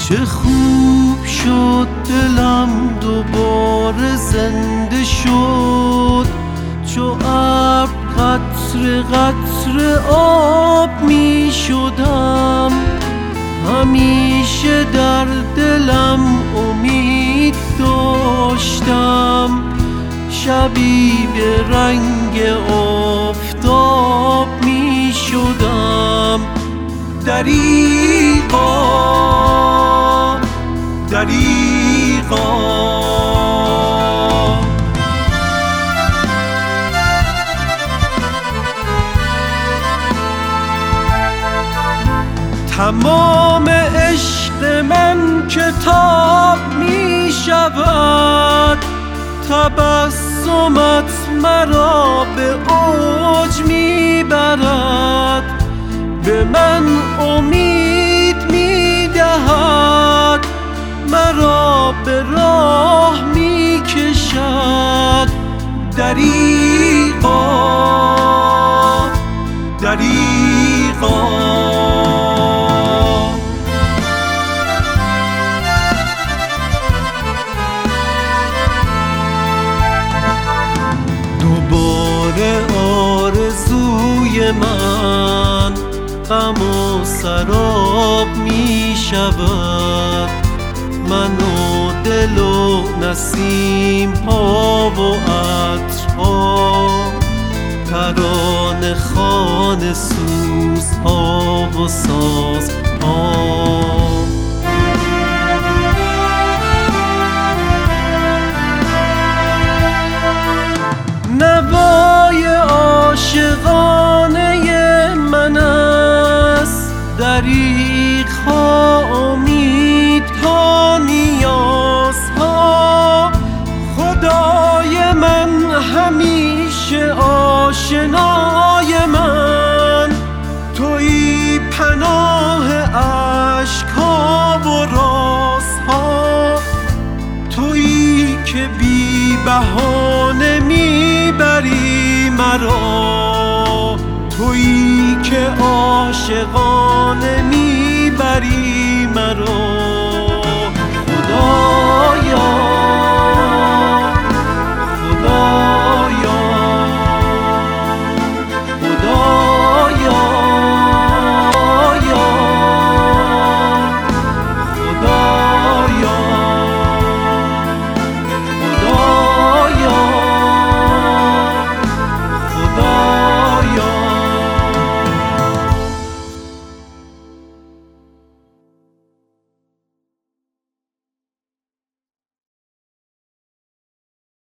چه خوب شد دلم دوباره زنده شد، چو ابر قطره قطره آب می شدم. همیشه در دلم امید داشتم، شبی به رنگ آفتاب می شدم. دریغا دریغا تمام عشق من کتاب می شود، تبسمت مرا به اوج می برد. به من امید می دهد، مرا به راه می کشد. دریغا دریغا دوباره آرزوی من غم و سراب می شود. من و دل و نسیم ها و عطرها، ترانه خوان سوز ها و ساز ها. نوای عاشقانه من است، دریغ‌ها، امیدها، نیازها. خدای من همیشه آشنای من، تویی پناه اشک‌ها و رازها. تویی که بی بهانه میبری مرا، تویی که عاشقانه میبری مرا.